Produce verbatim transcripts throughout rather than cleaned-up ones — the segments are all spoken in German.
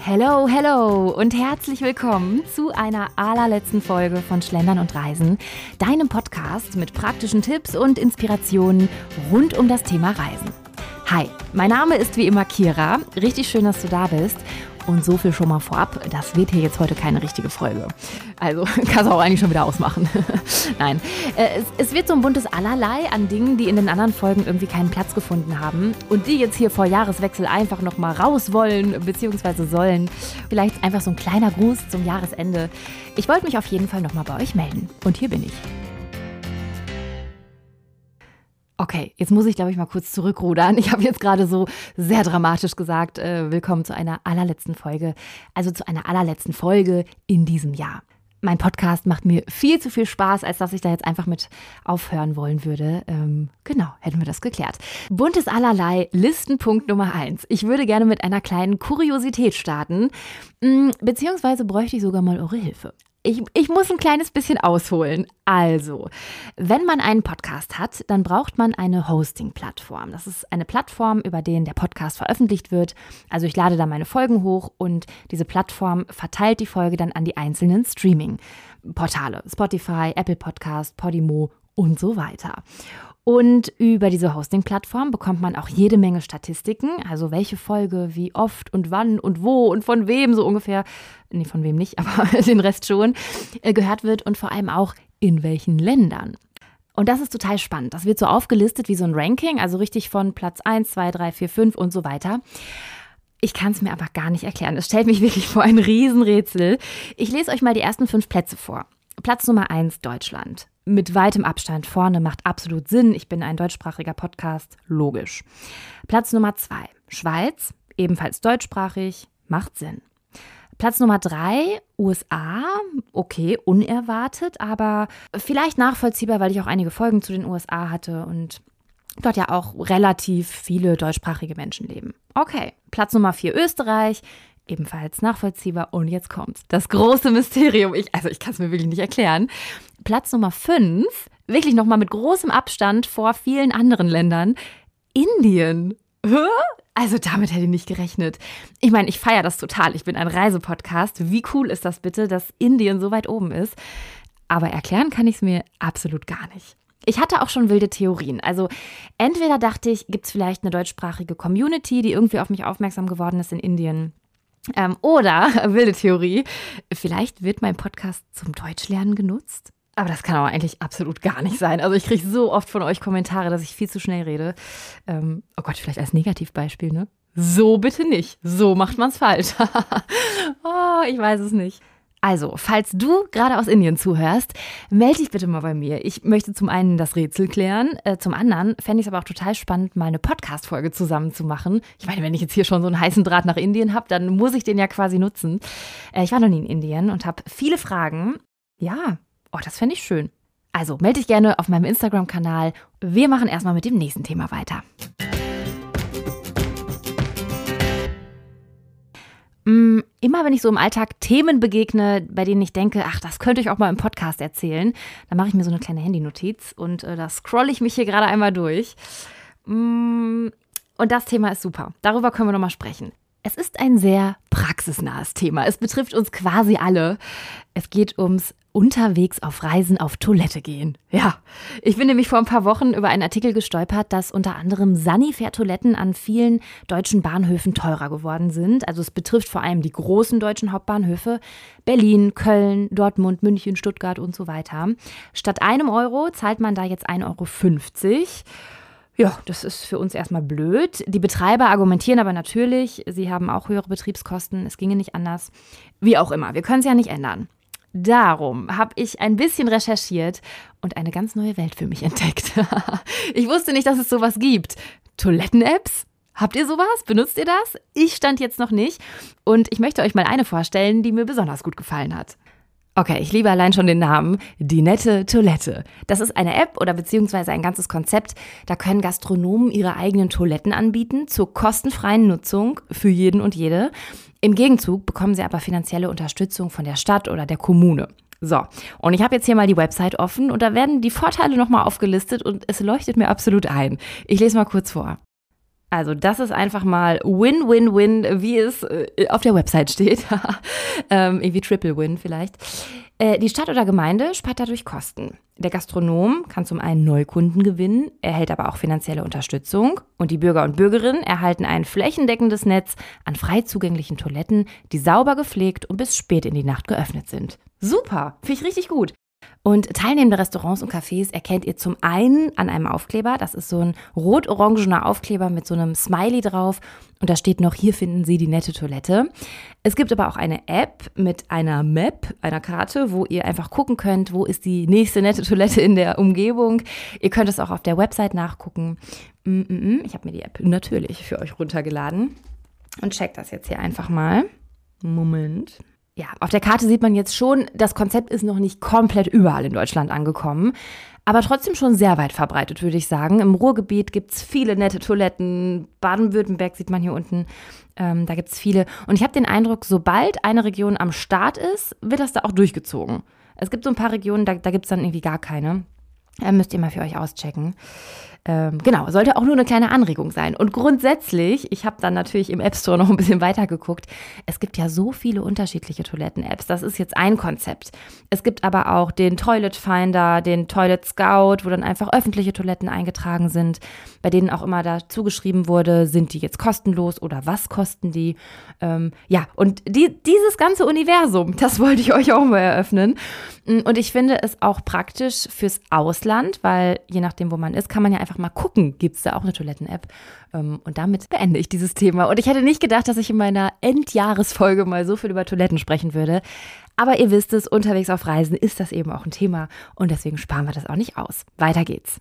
Hello, hello und herzlich willkommen zu einer allerletzten Folge von Schlendern und Reisen, deinem Podcast mit praktischen Tipps und Inspirationen rund um das Thema Reisen. Hi, mein Name ist wie immer Kira, richtig schön, dass du da bist. Und so viel schon mal vorab, das wird hier jetzt heute keine richtige Folge. Also kannst du auch eigentlich schon wieder ausmachen. Nein, es, es wird so ein buntes Allerlei an Dingen, die in den anderen Folgen irgendwie keinen Platz gefunden haben und die jetzt hier vor Jahreswechsel einfach nochmal raus wollen bzw. sollen. Vielleicht einfach so ein kleiner Gruß zum Jahresende. Ich wollte mich auf jeden Fall nochmal bei euch melden und hier bin ich. Okay, jetzt muss ich, glaube ich, mal kurz zurückrudern. Ich habe jetzt gerade so sehr dramatisch gesagt, äh, willkommen zu einer allerletzten Folge, also zu einer allerletzten Folge in diesem Jahr. Mein Podcast macht mir viel zu viel Spaß, als dass ich da jetzt einfach mit aufhören wollen würde. Ähm, genau, hätten wir das geklärt. Buntes Allerlei, Listenpunkt Nummer eins. Ich würde gerne mit einer kleinen Kuriosität starten, mh, beziehungsweise bräuchte ich sogar mal eure Hilfe. Ich, ich muss ein kleines bisschen ausholen. Also, wenn man einen Podcast hat, dann braucht man eine Hosting-Plattform. Das ist eine Plattform, über die der Podcast veröffentlicht wird. Also ich lade da meine Folgen hoch und diese Plattform verteilt die Folge dann an die einzelnen Streaming-Portale. Spotify, Apple Podcast, Podimo und so weiter. Und über diese Hosting-Plattform bekommt man auch jede Menge Statistiken, also welche Folge, wie oft und wann und wo und von wem so ungefähr, nee, von wem nicht, aber den Rest schon, gehört wird und vor allem auch in welchen Ländern. Und das ist total spannend. Das wird so aufgelistet wie so ein Ranking, also richtig von Platz eins, zwei, drei, vier, fünf und so weiter. Ich kann es mir aber gar nicht erklären. Es stellt mich wirklich vor ein Riesenrätsel. Ich lese euch mal die ersten fünf Plätze vor. Platz Nummer eins, Deutschland. Mit weitem Abstand vorne, macht absolut Sinn. Ich bin ein deutschsprachiger Podcast, logisch. Platz Nummer zwei, Schweiz, ebenfalls deutschsprachig, macht Sinn. Platz Nummer drei, U S A, okay, unerwartet, aber vielleicht nachvollziehbar, weil ich auch einige Folgen zu den U S A hatte und dort ja auch relativ viele deutschsprachige Menschen leben. Okay, Platz Nummer vier, Österreich, ebenfalls nachvollziehbar. Und jetzt kommt's. Das große Mysterium. Ich, also ich kann es mir wirklich nicht erklären. Platz Nummer fünf, wirklich nochmal mit großem Abstand vor vielen anderen Ländern, Indien. Also damit hätte ich nicht gerechnet. Ich meine, ich feiere das total. Ich bin ein Reisepodcast. Wie cool ist das bitte, dass Indien so weit oben ist? Aber erklären kann ich es mir absolut gar nicht. Ich hatte auch schon wilde Theorien. Also entweder dachte ich, gibt es vielleicht eine deutschsprachige Community, die irgendwie auf mich aufmerksam geworden ist in Indien. Ähm, oder, wilde Theorie, vielleicht wird mein Podcast zum Deutschlernen genutzt. Aber das kann aber eigentlich absolut gar nicht sein. Also ich kriege so oft von euch Kommentare, dass ich viel zu schnell rede. Ähm, oh Gott, vielleicht als Negativbeispiel, ne? So bitte nicht. So macht man's falsch. Oh, ich weiß es nicht. Also, falls du gerade aus Indien zuhörst, melde dich bitte mal bei mir. Ich möchte zum einen das Rätsel klären, äh, zum anderen fände ich es aber auch total spannend, mal eine Podcast-Folge zusammen zu machen. Ich meine, wenn ich jetzt hier schon so einen heißen Draht nach Indien habe, dann muss ich den ja quasi nutzen. Äh, ich war noch nie in Indien und habe viele Fragen. Ja, oh, das fände ich schön. Also, melde dich gerne auf meinem Instagram-Kanal. Wir machen erstmal mit dem nächsten Thema weiter. Immer wenn ich so im Alltag Themen begegne, bei denen ich denke, ach, das könnte ich auch mal im Podcast erzählen, dann mache ich mir so eine kleine Handynotiz und äh, da scrolle ich mich hier gerade einmal durch. Und das Thema ist super. Darüber können wir nochmal sprechen. Es ist ein sehr praxisnahes Thema. Es betrifft uns quasi alle. Es geht ums unterwegs auf Reisen auf Toilette gehen. Ja, ich bin nämlich vor ein paar Wochen über einen Artikel gestolpert, dass unter anderem Sanifair-Toiletten an vielen deutschen Bahnhöfen teurer geworden sind. Also es betrifft vor allem die großen deutschen Hauptbahnhöfe. Berlin, Köln, Dortmund, München, Stuttgart und so weiter. Statt einem Euro zahlt man da jetzt ein Euro fünfzig. Ja, das ist für uns erstmal blöd. Die Betreiber argumentieren aber natürlich, sie haben auch höhere Betriebskosten, es ginge nicht anders. Wie auch immer, wir können es ja nicht ändern. Darum habe ich ein bisschen recherchiert und eine ganz neue Welt für mich entdeckt. Ich wusste nicht, dass es sowas gibt. Toiletten-Apps? Habt ihr sowas? Benutzt ihr das? Ich stand jetzt noch nicht und ich möchte euch mal eine vorstellen, die mir besonders gut gefallen hat. Okay, ich liebe allein schon den Namen, die nette Toilette. Das ist eine App oder beziehungsweise ein ganzes Konzept. Da können Gastronomen ihre eigenen Toiletten anbieten zur kostenfreien Nutzung für jeden und jede. Im Gegenzug bekommen sie aber finanzielle Unterstützung von der Stadt oder der Kommune. So, und ich habe jetzt hier mal die Website offen und da werden die Vorteile nochmal aufgelistet und es leuchtet mir absolut ein. Ich lese mal kurz vor. Also das ist einfach mal Win-Win-Win, wie es äh, auf der Website steht. ähm, irgendwie Triple-Win vielleicht. Äh, die Stadt oder Gemeinde spart dadurch Kosten. Der Gastronom kann zum einen Neukunden gewinnen, erhält aber auch finanzielle Unterstützung. Und die Bürger und Bürgerinnen erhalten ein flächendeckendes Netz an frei zugänglichen Toiletten, die sauber gepflegt und bis spät in die Nacht geöffnet sind. Super, finde ich richtig gut. Und teilnehmende Restaurants und Cafés erkennt ihr zum einen an einem Aufkleber. Das ist so ein rot-orangener Aufkleber mit so einem Smiley drauf. Und da steht noch, hier finden Sie die nette Toilette. Es gibt aber auch eine App mit einer Map, einer Karte, wo ihr einfach gucken könnt, wo ist die nächste nette Toilette in der Umgebung. Ihr könnt es auch auf der Website nachgucken. Ich habe mir die App natürlich für euch runtergeladen und checkt das jetzt hier einfach mal. Moment. Ja, auf der Karte sieht man jetzt schon, das Konzept ist noch nicht komplett überall in Deutschland angekommen, aber trotzdem schon sehr weit verbreitet, würde ich sagen. Im Ruhrgebiet gibt es viele nette Toiletten, Baden-Württemberg sieht man hier unten, ähm, da gibt es viele. Und ich habe den Eindruck, sobald eine Region am Start ist, wird das da auch durchgezogen. Es gibt so ein paar Regionen, da, da gibt es dann irgendwie gar keine. Äh, müsst ihr mal für euch auschecken. Ähm, genau, sollte auch nur eine kleine Anregung sein. Und grundsätzlich, ich habe dann natürlich im App Store noch ein bisschen weiter geguckt, es gibt ja so viele unterschiedliche Toiletten-Apps. Das ist jetzt ein Konzept. Es gibt aber auch den Toilet Finder, den Toilet Scout, wo dann einfach öffentliche Toiletten eingetragen sind, bei denen auch immer dazu geschrieben wurde, sind die jetzt kostenlos oder was kosten die? Ähm, ja, und die, dieses ganze Universum, das wollte ich euch auch mal eröffnen. Und ich finde es auch praktisch fürs Ausland, weil je nachdem, wo man ist, kann man ja einfach mal gucken, gibt es da auch eine Toiletten-App? Und damit beende ich dieses Thema. Und ich hätte nicht gedacht, dass ich in meiner Endjahresfolge mal so viel über Toiletten sprechen würde. Aber ihr wisst es, unterwegs auf Reisen ist das eben auch ein Thema. Und deswegen sparen wir das auch nicht aus. Weiter geht's.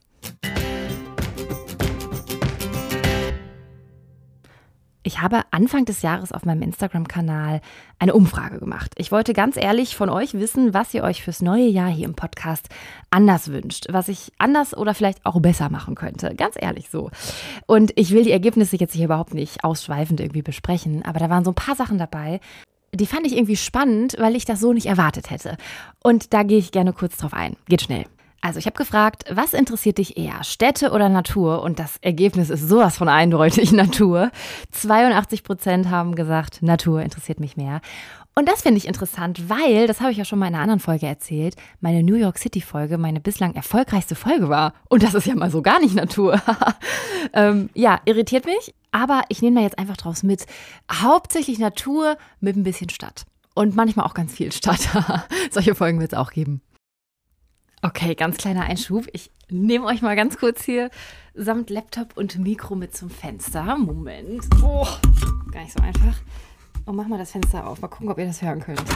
Ich habe Anfang des Jahres auf meinem Instagram-Kanal eine Umfrage gemacht. Ich wollte ganz ehrlich von euch wissen, was ihr euch fürs neue Jahr hier im Podcast anders wünscht, was ich anders oder vielleicht auch besser machen könnte. Ganz ehrlich so. Und ich will die Ergebnisse jetzt hier überhaupt nicht ausschweifend irgendwie besprechen, aber da waren so ein paar Sachen dabei, die fand ich irgendwie spannend, weil ich das so nicht erwartet hätte. Und da gehe ich gerne kurz drauf ein. Geht schnell. Also ich habe gefragt, was interessiert dich eher, Städte oder Natur? Und das Ergebnis ist sowas von eindeutig, Natur. zweiundachtzig Prozent haben gesagt, Natur interessiert mich mehr. Und das finde ich interessant, weil, das habe ich ja schon mal in einer anderen Folge erzählt, meine New York City Folge meine bislang erfolgreichste Folge war. Und das ist ja mal so gar nicht Natur. ähm, ja, irritiert mich, aber ich nehme da jetzt einfach draus mit. Hauptsächlich Natur mit ein bisschen Stadt. Und manchmal auch ganz viel Stadt. Solche Folgen wird es auch geben. Okay, ganz kleiner Einschub. Ich nehme euch mal ganz kurz hier samt Laptop und Mikro mit zum Fenster. Moment. Oh, gar nicht so einfach. Und mach mal das Fenster auf. Mal gucken, ob ihr das hören könnt.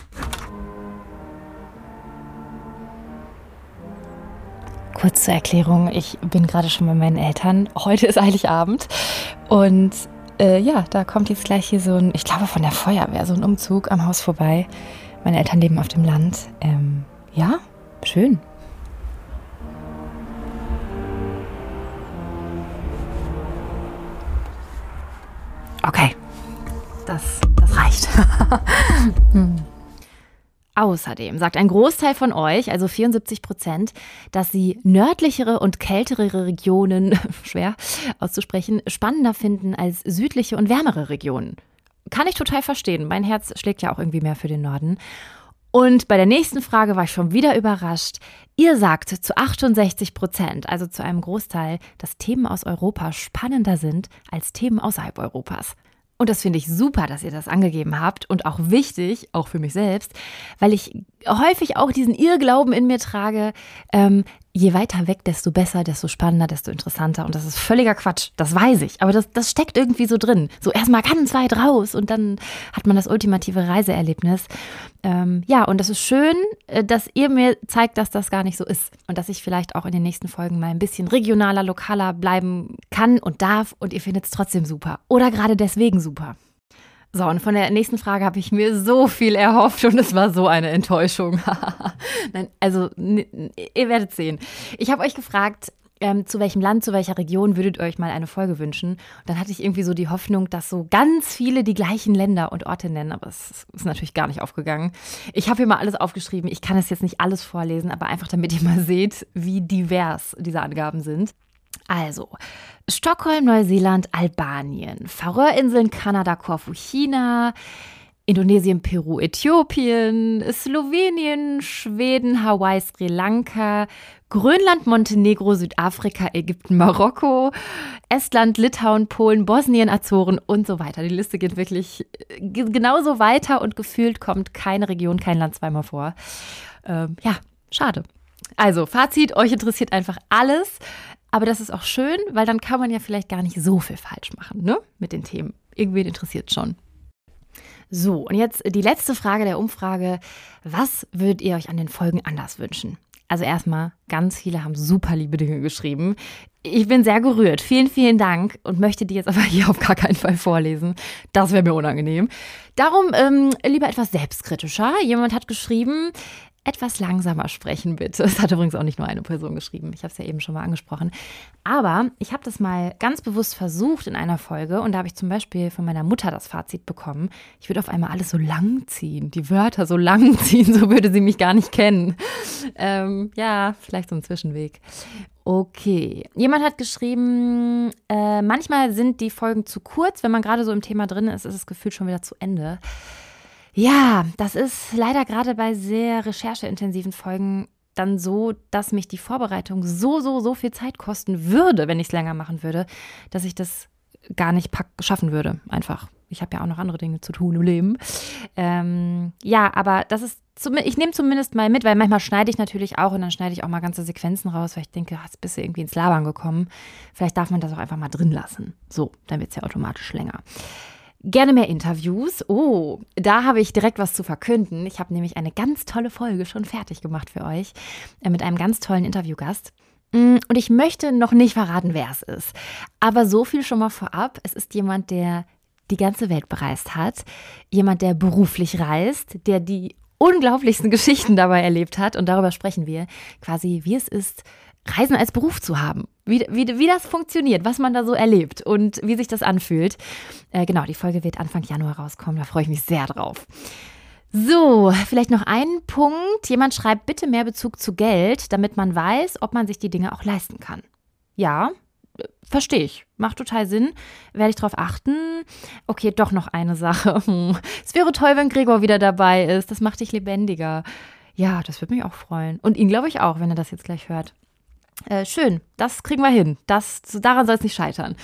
Kurz zur Erklärung. Ich bin gerade schon bei meinen Eltern. Heute ist Heiligabend. Und äh, ja, da kommt jetzt gleich hier so ein, ich glaube von der Feuerwehr, so ein Umzug am Haus vorbei. Meine Eltern leben auf dem Land. Ähm, ja. Schön. Okay, das, das reicht. hm. Außerdem sagt ein Großteil von euch, also vierundsiebzig Prozent, dass sie nördlichere und kältere Regionen, schwer auszusprechen, spannender finden als südliche und wärmere Regionen. Kann ich total verstehen. Mein Herz schlägt ja auch irgendwie mehr für den Norden. Und bei der nächsten Frage war ich schon wieder überrascht. Ihr sagt zu achtundsechzig Prozent, also zu einem Großteil, dass Themen aus Europa spannender sind als Themen außerhalb Europas. Und das finde ich super, dass ihr das angegeben habt und auch wichtig, auch für mich selbst, weil ich häufig auch diesen Irrglauben in mir trage, ähm, je weiter weg, desto besser, desto spannender, desto interessanter. Und das ist völliger Quatsch, das weiß ich. Aber das, das steckt irgendwie so drin. So erstmal ganz weit raus und dann hat man das ultimative Reiseerlebnis. Ähm, ja, und das ist schön, dass ihr mir zeigt, dass das gar nicht so ist. Und dass ich vielleicht auch in den nächsten Folgen mal ein bisschen regionaler, lokaler bleiben kann und darf. Und ihr findet es trotzdem super. Oder gerade deswegen super. So, und von der nächsten Frage habe ich mir so viel erhofft und es war so eine Enttäuschung. Nein, also, ihr werdet sehen. Ich habe euch gefragt, ähm, zu welchem Land, zu welcher Region würdet ihr euch mal eine Folge wünschen? Und dann hatte ich irgendwie so die Hoffnung, dass so ganz viele die gleichen Länder und Orte nennen, aber es ist natürlich gar nicht aufgegangen. Ich habe hier mal alles aufgeschrieben. Ich kann es jetzt nicht alles vorlesen, aber einfach damit ihr mal seht, wie divers diese Angaben sind. Also, Stockholm, Neuseeland, Albanien, Färöerinseln, Kanada, Korfu, China, Indonesien, Peru, Äthiopien, Slowenien, Schweden, Hawaii, Sri Lanka, Grönland, Montenegro, Südafrika, Ägypten, Marokko, Estland, Litauen, Polen, Bosnien, Azoren und so weiter. Die Liste geht wirklich genauso weiter und gefühlt kommt keine Region, kein Land zweimal vor. Ähm, ja, schade. Also, Fazit, euch interessiert einfach alles, aber das ist auch schön, weil dann kann man ja vielleicht gar nicht so viel falsch machen, ne, mit den Themen. Irgendwen interessiert es schon. So, und jetzt die letzte Frage der Umfrage. Was würdet ihr euch an den Folgen anders wünschen? Also erstmal, ganz viele haben super liebe Dinge geschrieben. Ich bin sehr gerührt. Vielen, vielen Dank und möchte die jetzt aber hier auf gar keinen Fall vorlesen. Das wäre mir unangenehm. Darum ähm, lieber etwas selbstkritischer. Jemand hat geschrieben, etwas langsamer sprechen, bitte. Das hat übrigens auch nicht nur eine Person geschrieben. Ich habe es ja eben schon mal angesprochen. Aber ich habe das mal ganz bewusst versucht in einer Folge und da habe ich zum Beispiel von meiner Mutter das Fazit bekommen. Ich würde auf einmal alles so lang ziehen, die Wörter so lang ziehen, so würde sie mich gar nicht kennen. Ähm, ja, vielleicht so ein Zwischenweg. Okay, jemand hat geschrieben, äh, manchmal sind die Folgen zu kurz. Wenn man gerade so im Thema drin ist, ist das Gefühl schon wieder zu Ende. Ja, das ist leider gerade bei sehr rechercheintensiven Folgen dann so, dass mich die Vorbereitung so, so, so viel Zeit kosten würde, wenn ich es länger machen würde, dass ich das gar nicht pack- schaffen würde, einfach. Ich habe ja auch noch andere Dinge zu tun im Leben. Ähm, ja, aber das ist, zum, ich nehme zumindest mal mit, weil manchmal schneide ich natürlich auch und dann schneide ich auch mal ganze Sequenzen raus, weil ich denke, jetzt bist du irgendwie ins Labern gekommen. Vielleicht darf man das auch einfach mal drin lassen. So, dann wird es ja automatisch länger. Gerne mehr Interviews. Oh, da habe ich direkt was zu verkünden. Ich habe nämlich eine ganz tolle Folge schon fertig gemacht für euch äh, mit einem ganz tollen Interviewgast. Und ich möchte noch nicht verraten, wer es ist. Aber so viel schon mal vorab. Es ist jemand, der die ganze Welt bereist hat. Jemand, der beruflich reist, der die unglaublichsten Geschichten dabei erlebt hat. Und darüber sprechen wir quasi, wie es ist, Reisen als Beruf zu haben, wie, wie, wie das funktioniert, was man da so erlebt und wie sich das anfühlt. Äh, genau, die Folge wird Anfang Januar rauskommen, da freue ich mich sehr drauf. So, vielleicht noch ein Punkt. Jemand schreibt, bitte mehr Bezug zu Geld, damit man weiß, ob man sich die Dinge auch leisten kann. Ja, äh, verstehe ich. Macht total Sinn. Werde ich darauf achten. Okay, doch noch eine Sache. Es wäre toll, wenn Gregor wieder dabei ist. Das macht dich lebendiger. Ja, das würde mich auch freuen. Und ihn glaube ich auch, wenn er das jetzt gleich hört. Äh, schön, das kriegen wir hin. Das, daran soll es nicht scheitern.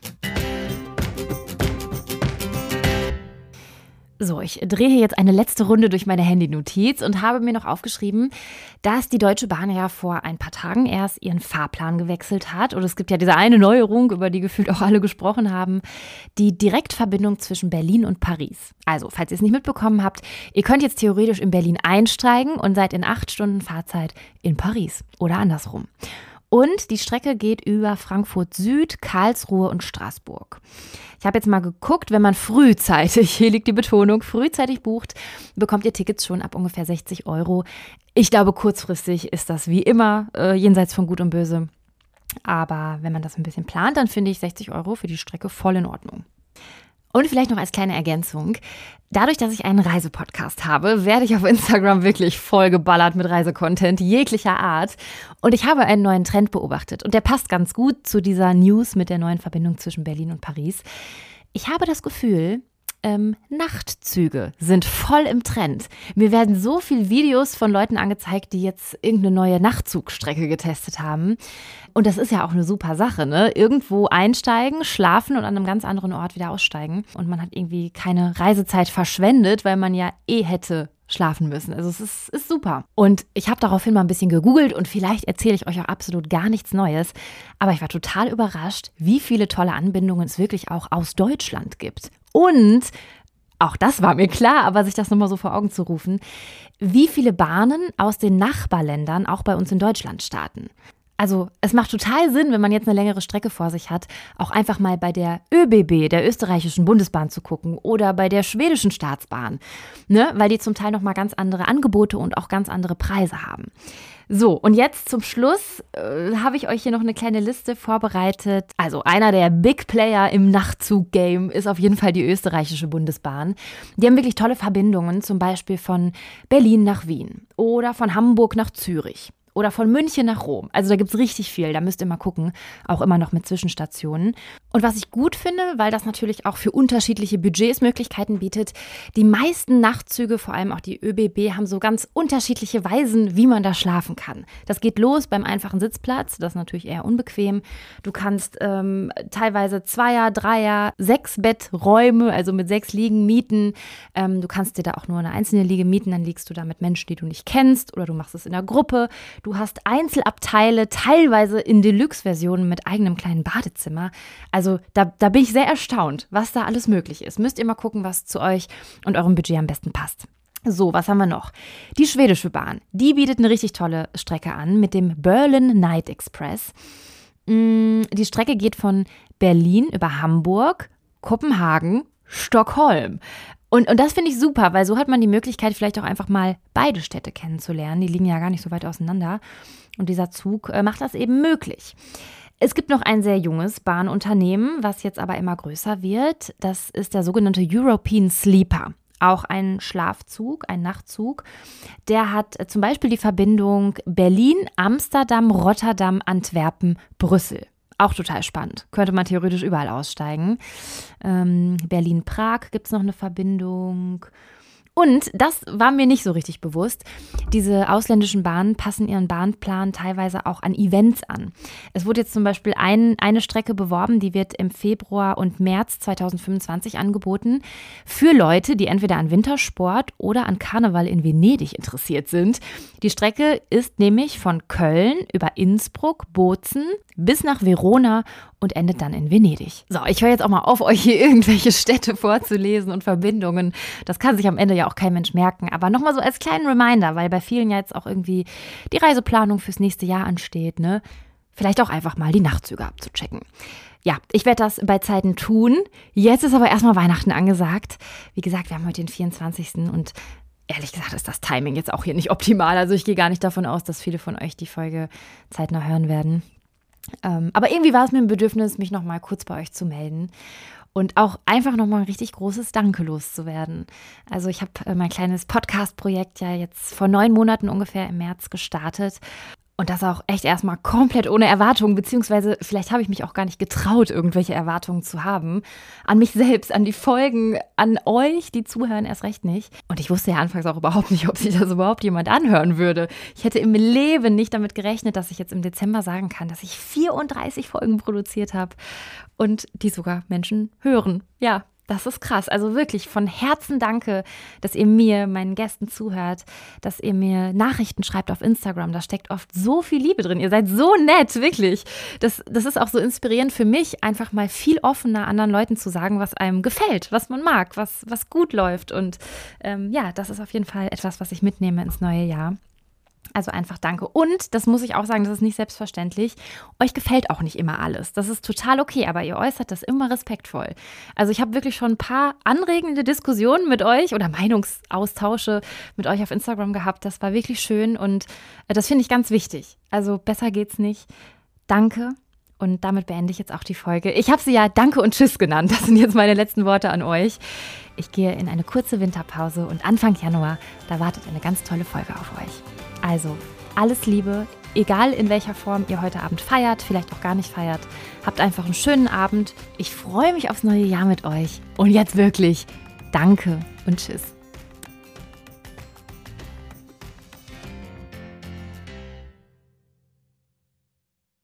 So, ich drehe jetzt eine letzte Runde durch meine Handynotiz und habe mir noch aufgeschrieben, dass die Deutsche Bahn ja vor ein paar Tagen erst ihren Fahrplan gewechselt hat. Und es gibt ja diese eine Neuerung, über die gefühlt auch alle gesprochen haben, die Direktverbindung zwischen Berlin und Paris. Also, falls ihr es nicht mitbekommen habt, ihr könnt jetzt theoretisch in Berlin einsteigen und seid in acht Stunden Fahrzeit in Paris oder andersrum. Und die Strecke geht über Frankfurt Süd, Karlsruhe und Straßburg. Ich habe jetzt mal geguckt, wenn man frühzeitig, hier liegt die Betonung, frühzeitig bucht, bekommt ihr Tickets schon ab ungefähr sechzig Euro. Ich glaube, kurzfristig ist das wie immer äh, jenseits von Gut und Böse. Aber wenn man das ein bisschen plant, dann finde ich sechzig Euro für die Strecke voll in Ordnung. Und vielleicht noch als kleine Ergänzung, dadurch, dass ich einen Reisepodcast habe, werde ich auf Instagram wirklich voll geballert mit Reisecontent jeglicher Art. Und ich habe einen neuen Trend beobachtet und der passt ganz gut zu dieser News mit der neuen Verbindung zwischen Berlin und Paris. Ich habe das Gefühl, ähm, Nachtzüge sind voll im Trend. Mir werden so viele Videos von Leuten angezeigt, die jetzt irgendeine neue Nachtzugstrecke getestet haben. Und das ist ja auch eine super Sache, ne? Irgendwo einsteigen, schlafen und an einem ganz anderen Ort wieder aussteigen. Und man hat irgendwie keine Reisezeit verschwendet, weil man ja eh hätte schlafen müssen. Also es ist, ist super. Und ich habe daraufhin mal ein bisschen gegoogelt und vielleicht erzähle ich euch auch absolut gar nichts Neues. Aber ich war total überrascht, wie viele tolle Anbindungen es wirklich auch aus Deutschland gibt. Und, auch das war mir klar, aber sich das nochmal so vor Augen zu rufen, wie viele Bahnen aus den Nachbarländern auch bei uns in Deutschland starten. Also es macht total Sinn, wenn man jetzt eine längere Strecke vor sich hat, auch einfach mal bei der ÖBB, der österreichischen Bundesbahn zu gucken oder bei der schwedischen Staatsbahn, ne? Weil die zum Teil nochmal ganz andere Angebote und auch ganz andere Preise haben. So, und jetzt zum Schluss äh, habe ich euch hier noch eine kleine Liste vorbereitet. Also einer der Big Player im Nachtzug-Game ist auf jeden Fall die österreichische Bundesbahn. Die haben wirklich tolle Verbindungen, zum Beispiel von Berlin nach Wien oder von Hamburg nach Zürich. oder von München nach Rom. Also da gibt es richtig viel, da müsst ihr mal gucken, auch immer noch mit Zwischenstationen. Und was ich gut finde, weil das natürlich auch für unterschiedliche Budgets Möglichkeiten bietet, die meisten Nachtzüge, vor allem auch die ÖBB, haben so ganz unterschiedliche Weisen, wie man da schlafen kann. Das geht los beim einfachen Sitzplatz, das ist natürlich eher unbequem. Du kannst ähm, teilweise Zweier-, Dreier-, Sechs-Betträume, also mit sechs Liegen mieten. Ähm, du kannst dir da auch nur eine einzelne Liege mieten, dann liegst du da mit Menschen, die du nicht kennst, oder du machst es in der Gruppe. Du hast Einzelabteile, teilweise in Deluxe-Versionen mit eigenem kleinen Badezimmer. Also da, da bin ich sehr erstaunt, was da alles möglich ist. Müsst ihr mal gucken, was zu euch und eurem Budget am besten passt. So, was haben wir noch? Die Schwedische Bahn, die bietet eine richtig tolle Strecke an mit dem Berlin Night Express. Die Strecke geht von Berlin über Hamburg, Kopenhagen, Stockholm. Und, und das finde ich super, weil so hat man die Möglichkeit, vielleicht auch einfach mal beide Städte kennenzulernen. Die liegen ja gar nicht so weit auseinander. Und dieser Zug äh, macht das eben möglich. Es gibt noch ein sehr junges Bahnunternehmen, was jetzt aber immer größer wird. Das ist der sogenannte European Sleeper. Auch ein Schlafzug, ein Nachtzug. Der hat zum Beispiel die Verbindung Berlin, Amsterdam, Rotterdam, Antwerpen, Brüssel. Auch total spannend. Könnte man theoretisch überall aussteigen. Ähm, Berlin-Prag gibt es noch eine Verbindung. Und das war mir nicht so richtig bewusst. Diese ausländischen Bahnen passen ihren Bahnplan teilweise auch an Events an. Es wurde jetzt zum Beispiel ein, eine Strecke beworben, die wird im Februar und März zweitausendfünfundzwanzig angeboten für Leute, die entweder an Wintersport oder an Karneval in Venedig interessiert sind. Die Strecke ist nämlich von Köln über Innsbruck, Bozen bis nach Verona und endet dann in Venedig. So, ich höre jetzt auch mal auf, euch hier irgendwelche Städte vorzulesen und Verbindungen. Das kann sich am Ende ja auch kein Mensch merken. Aber nochmal so als kleinen Reminder, weil bei vielen ja jetzt auch irgendwie die Reiseplanung fürs nächste Jahr ansteht, ne? Vielleicht auch einfach mal die Nachtzüge abzuchecken. Ja, ich werde das bei Zeiten tun. Jetzt ist aber erstmal Weihnachten angesagt. Wie gesagt, wir haben heute den vierundzwanzigsten und ehrlich gesagt ist das Timing jetzt auch hier nicht optimal. Also ich gehe gar nicht davon aus, dass viele von euch die Folge zeitnah hören werden. Ähm, aber irgendwie war es mir ein Bedürfnis, mich noch mal kurz bei euch zu melden und auch einfach noch mal ein richtig großes Danke loszuwerden. Also ich habe äh, mein kleines Podcast-Projekt ja jetzt vor neun Monaten ungefähr im März gestartet. Und das auch echt erstmal komplett ohne Erwartungen, beziehungsweise vielleicht habe ich mich auch gar nicht getraut, irgendwelche Erwartungen zu haben. An mich selbst, an die Folgen, an euch, die zuhören, erst recht nicht. Und ich wusste ja anfangs auch überhaupt nicht, ob sich das überhaupt jemand anhören würde. Ich hätte im Leben nicht damit gerechnet, dass ich jetzt im Dezember sagen kann, dass ich vierunddreißig Folgen produziert habe und die sogar Menschen hören. Ja. Das ist krass. Also wirklich von Herzen danke, dass ihr mir, meinen Gästen zuhört, dass ihr mir Nachrichten schreibt auf Instagram. Da steckt oft so viel Liebe drin. Ihr seid so nett, wirklich. Das, das ist auch so inspirierend für mich, einfach mal viel offener anderen Leuten zu sagen, was einem gefällt, was man mag, was, was gut läuft. Und ähm, ja, das ist auf jeden Fall etwas, was ich mitnehme ins neue Jahr. Also einfach danke. Und, das muss ich auch sagen, das ist nicht selbstverständlich, euch gefällt auch nicht immer alles. Das ist total okay, aber ihr äußert das immer respektvoll. Also ich habe wirklich schon ein paar anregende Diskussionen mit euch oder Meinungsaustausche mit euch auf Instagram gehabt. Das war wirklich schön und das finde ich ganz wichtig. Also besser geht's nicht. Danke. Und damit beende ich jetzt auch die Folge. Ich habe sie ja Danke und Tschüss genannt. Das sind jetzt meine letzten Worte an euch. Ich gehe in eine kurze Winterpause und Anfang Januar, da wartet eine ganz tolle Folge auf euch. Also, alles Liebe, egal in welcher Form ihr heute Abend feiert, vielleicht auch gar nicht feiert. Habt einfach einen schönen Abend. Ich freue mich aufs neue Jahr mit euch. Und jetzt wirklich, danke und tschüss.